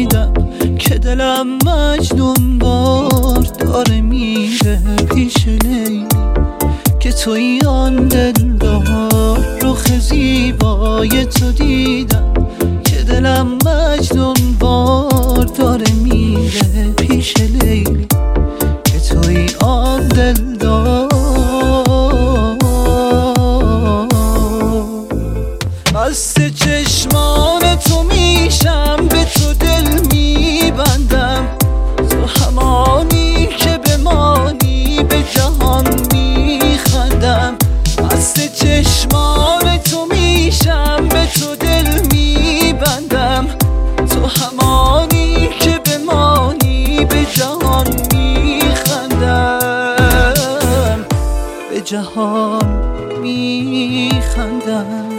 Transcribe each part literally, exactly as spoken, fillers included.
دیدم که دلم مجنون بار داره میره پیش لیلی، که توی آن دلدار رخ زیبای تو دیدم که دلم مجنون بار داره میره پیش لیلی، که توی آن دلدار. مست چشمان تو میشم، به تو دل میبندم، تو همانی که بمانی به جهان میخندم. مست چشمان تو میشم، به تو دل میبندم، تو همانی که بمانی به جهان میخندم، به جهان میخندم.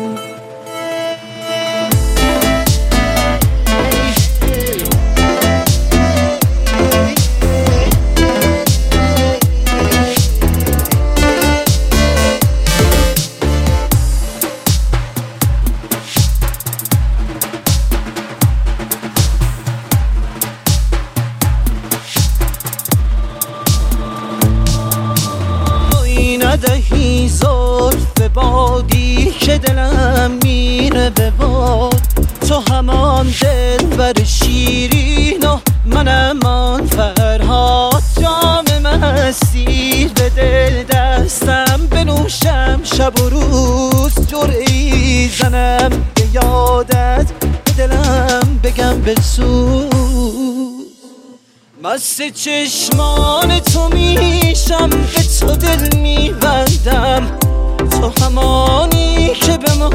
ندهی زلف بادی که دلم میره به باد، تو همان دلبر شیرین و منم آن فرهاد. جام مستی بده دستم بنوشم شب و روز، جرعی زنم به یادت به دلم بگم بسوز. مست چشمان تو میشم، به تو دل میبندم، تو همانی که به ما